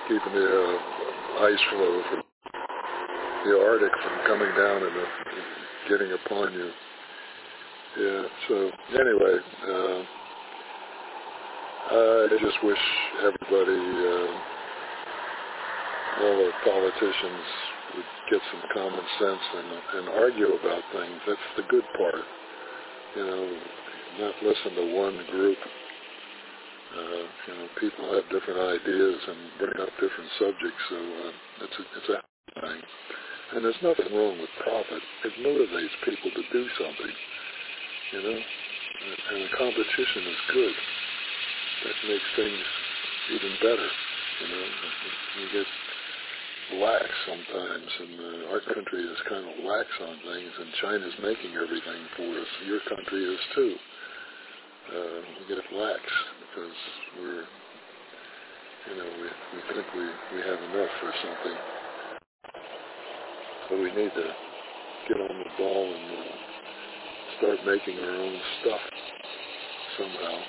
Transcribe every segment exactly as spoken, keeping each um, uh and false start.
keeping the uh, ice flow from the Arctic from coming down and uh, getting upon you. Yeah, so anyway, uh, I just wish everybody, uh, all the politicians would get some common sense and, and argue about things. That's the good part. You know, not listen to one group. Uh, you know, people have different ideas and bring up different subjects, so uh, it's a, it's a thing. And there's nothing wrong with profit. It motivates people to do something, you know. And the competition is good. That makes things even better, you know. You get lax sometimes, and uh, our country is kind of lax on things, and China's making everything for us. Your country is too. Uh, we get lax because we're, you know, we, we think we, we have enough or something. So we need to get on the ball and uh, start making our own stuff somehow.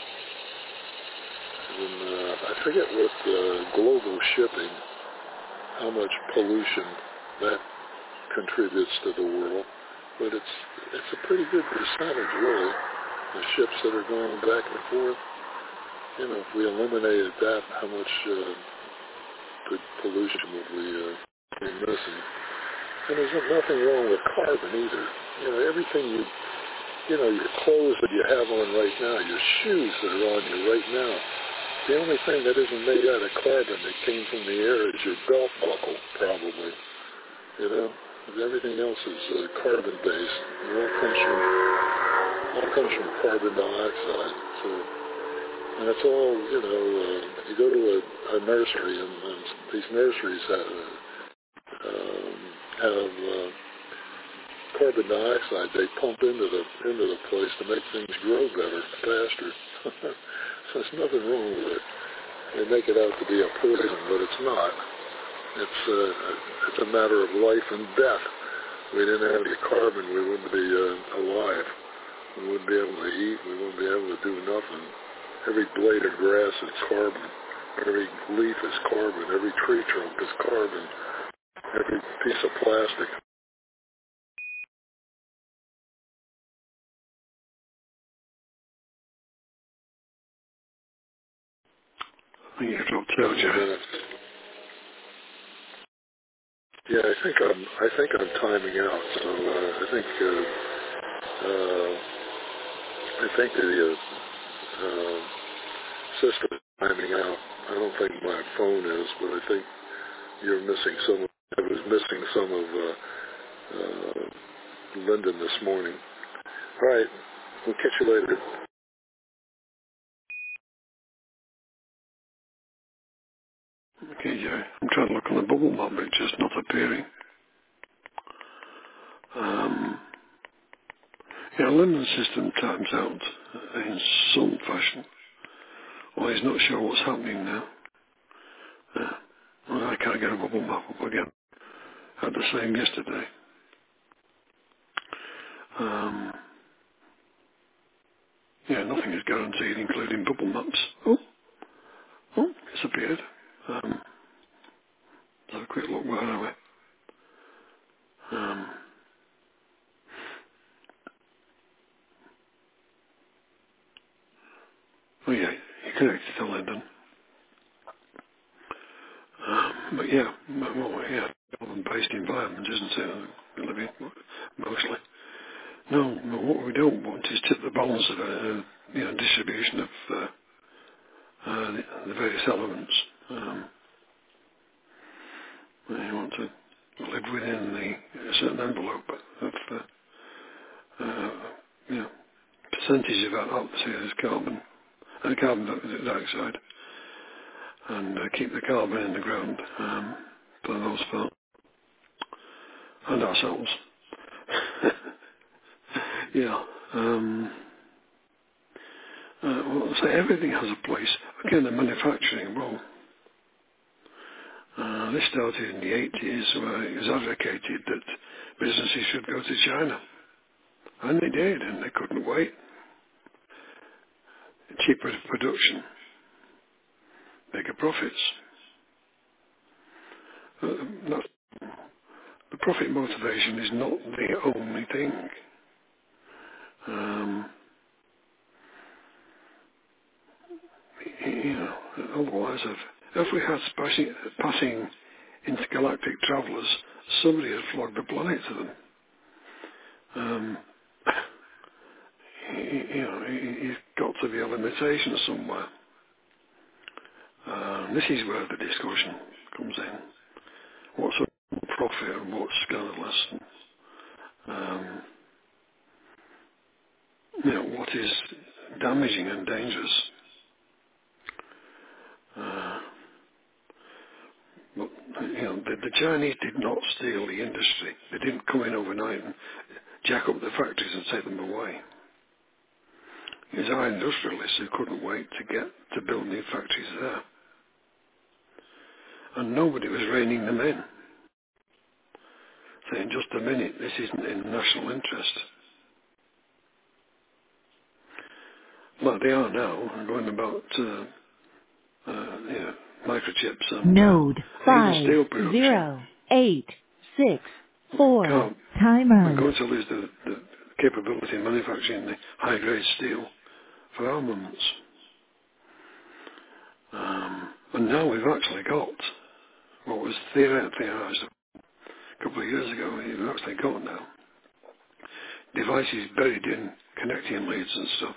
And uh, I forget what uh, global shipping, how much pollution that contributes to the world, but it's it's a pretty good percentage, really. The ships that are going back and forth, you know, if we eliminated that, how much uh, good pollution would we uh, be missing? And there's nothing wrong with carbon either. You know, everything you, you know, your clothes that you have on right now, your shoes that are on you right now, the only thing that isn't made out of carbon that came from the air is your belt buckle, probably. You know, everything else is uh, carbon-based. It all comes from all comes from carbon dioxide. So, and it's all, you know, uh, you go to a, a nursery, and, and these nurseries have, um, have uh, carbon dioxide they pump into the into the place to make things grow better, faster. So there's nothing wrong with it. They make it out to be a poison, but it's not. It's uh, it's a matter of life and death. We didn't have the carbon, we wouldn't be uh, alive. We wouldn't be able to eat. We wouldn't be able to do nothing. Every blade of grass is carbon. Every leaf is carbon. Every tree trunk is carbon. Every piece of plastic. I think you dropped out, Joe. Yeah, I think I'm. I think I'm timing out. So uh, I think. Uh, uh, I think the uh, uh, system is timing out. I don't think my phone is, but I think you're missing some. Of, I was missing some of uh, uh, Lyndon this morning. All right, we'll catch you later. Okay, Joe. I'm trying to look on the bubble map, but it's just not appearing. Um, yeah, London system times out in some fashion. Well, he's not sure what's happening now. Uh, well, I can't get a bubble map up again. I had the same yesterday. Um, yeah, nothing is guaranteed, including bubble maps. Oh, oh, it's appeared. Um, let's have a quick look. Where are we? Um, oh yeah, you're connected to London. Um, but yeah, well, yeah, carbon-based environment, isn't it? We live in mostly. No, no, what we don't want is tip the balance of a, you know, distribution of uh, uh, the, the various elements. Um, you want to live within the a certain envelope of uh, uh, you know, percentage of our atmosphere is carbon and carbon dioxide, and uh, keep the carbon in the ground um, for the most part, and ourselves. yeah. Um, uh, well, so everything has a place. Again, the manufacturing, well, uh, this started in the eighties where it was advocated that businesses should go to China. And they did, and they couldn't wait. Cheaper production, bigger profits. profit motivation is not the only thing. Um, you know, otherwise, if, if we had passing, passing intergalactic travellers, somebody had flogged the planet to them. Um, you, you know, you've got to be a limitation somewhere. Uh, this is where the discussion comes in. What's a profit and what's scandalous? Um, you know, what is damaging and dangerous? Uh, but, you know, the, the Chinese did not steal the industry. They didn't come in overnight and jack up the factories and take them away. It was our industrialists who couldn't wait to get to build new factories there. And nobody was reining them in, saying, just a minute, this isn't in national interest. Like they are now, going about uh, uh, you know, microchips and Node uh, even five steel production. zero eight six four Can't, we're timer. going to lose the, the capability of manufacturing the high-grade steel for armaments. Um, and now we've actually got what was theorized a couple of years ago. We've actually got now devices buried in connecting leads and stuff.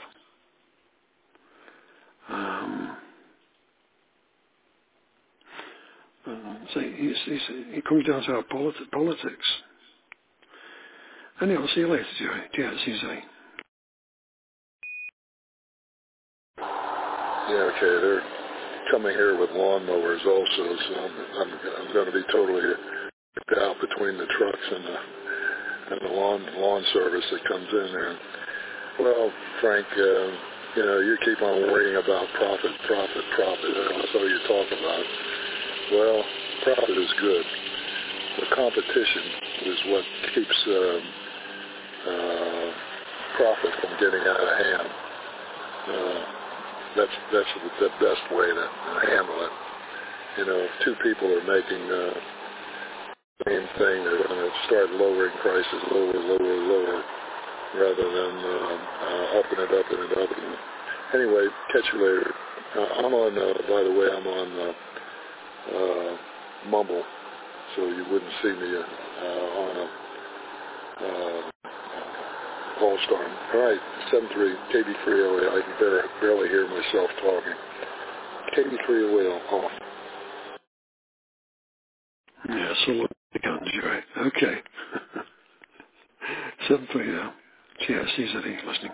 Um, uh, so it's, it's, it comes down to our politi- politics. Anyway, I'll see you later, Jerry. Yeah, see you soon. Yeah, okay, they're coming here with lawnmowers also, so I'm, I'm, I'm going to be totally picked out between the trucks and the, and the lawn, lawn service that comes in there. Well, Frank, uh, you know, you keep on worrying about profit, profit, profit. That's all you talk about. Well, profit is good. The competition is what keeps um, uh, profit from getting out of hand. Uh, that's that's the, the best way to handle it. You know, if two people are making uh, the same thing, they're going to start lowering prices, lower, lower, lower, rather than uh, uh, upping it, upping it, upping it. Anyway, catch you later. Uh, I'm on, uh, by the way, I'm on uh, uh, Mumble, so you wouldn't see me uh, uh, on a uh, All-Star. All right, seven three, K B three O A. I can barely, barely hear myself talking. K B three O A off. Yeah, so look the guns, Jerry. Okay. seven three now. Yeah, C Z E listening.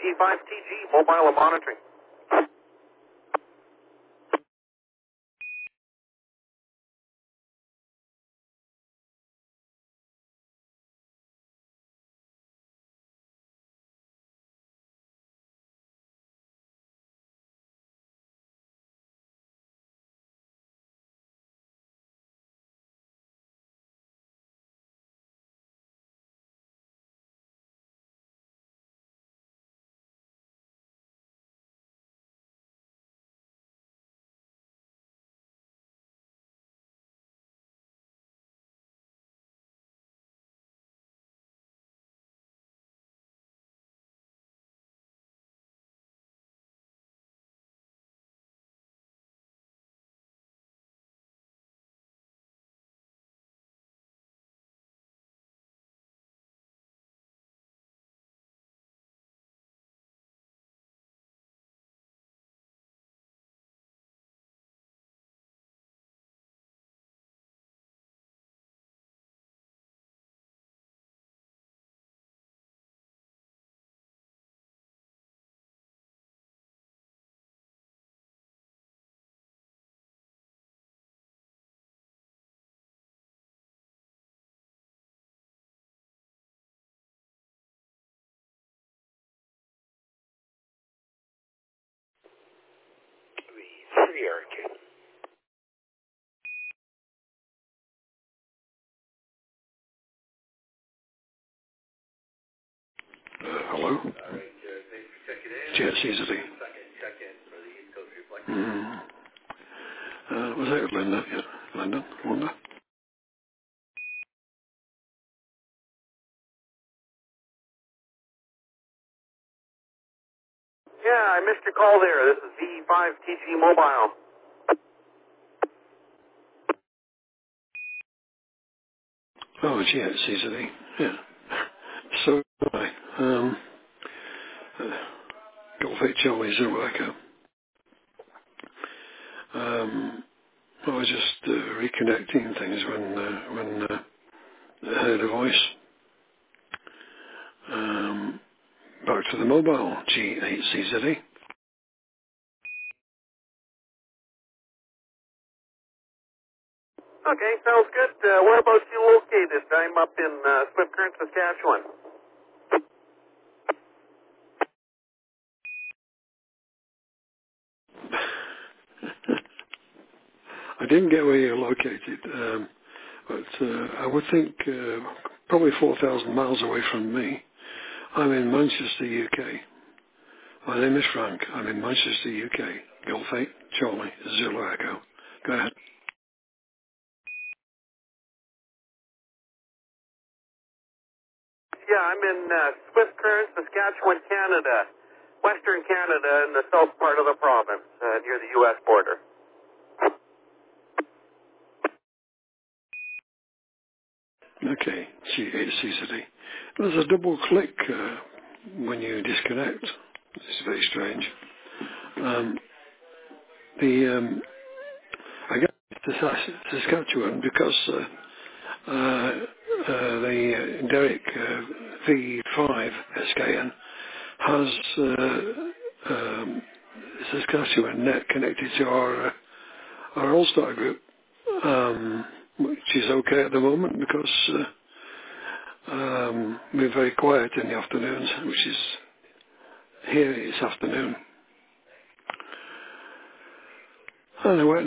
five T G, mobile and monitoring. Three Arcade. Uh, hello? Jet Caesar. Mm. Uh, was that Linda? Yeah, London, Wanda. Yeah, I missed your call there. This is V five T G mobile. Oh, Jet Caesar. Yeah. So, hi. Um, uh, Golf eight Charlie Zero Echo. Um, I was just uh, reconnecting things when uh, when uh, I heard a voice. Um, back to the mobile, G eight C Z E. Okay, sounds good. Uh, whereabouts you located? I'm up in uh, Swift Current, Saskatchewan. I didn't get where you're located, um, but uh, I would think uh, probably four thousand miles away from me. I'm in Manchester, U K. My name is Frank. I'm in Manchester, U K. Golf eight Charlie Zulu Echo. Go ahead. Yeah, I'm in uh, Swift Current, Saskatchewan, Canada. Western Canada in the south part of the province, uh, near the U S border. Okay, G eight C Z E. There's a double click uh, when you disconnect. It's very strange. Um, the um, I guess to Sas- Saskatchewan because uh, uh, uh, the uh, Derek uh, V five S K N has uh, um, Saskatchewan net connected to our uh, our All-Star group, um, which is okay at the moment because uh, um, we're very quiet in the afternoons, which is here it's afternoon. Anyway,